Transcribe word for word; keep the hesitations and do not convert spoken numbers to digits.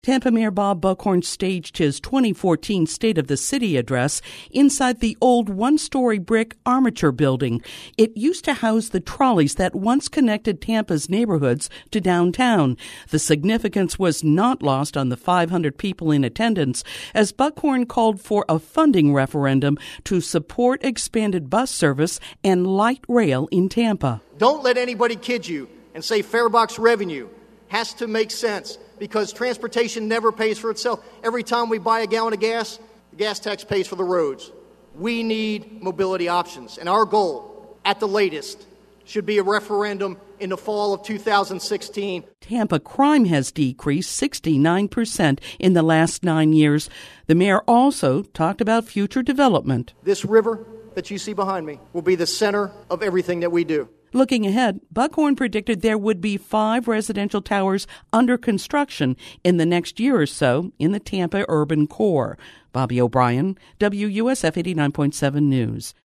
Tampa Mayor Bob Buckhorn staged his twenty fourteen State of the City address inside the old one-story brick armature building. It used to house the trolleys that once connected Tampa's neighborhoods to downtown. The significance was not lost on the five hundred people in attendance as Buckhorn called for a funding referendum to support expanded bus service and light rail in Tampa. Don't let anybody kid you and say farebox revenue has to make sense, because transportation never pays for itself. Every time we buy a gallon of gas, the gas tax pays for the roads. We need mobility options, and our goal, at the latest, should be a referendum in the fall of two thousand sixteen. Tampa crime has decreased sixty-nine percent in the last nine years. The mayor also talked about future development. This river that you see behind me will be the center of everything that we do. Looking ahead, Buckhorn predicted there would be five residential towers under construction in the next year or so in the Tampa urban core. Bobby O'Brien, W U S F eighty-nine point seven News.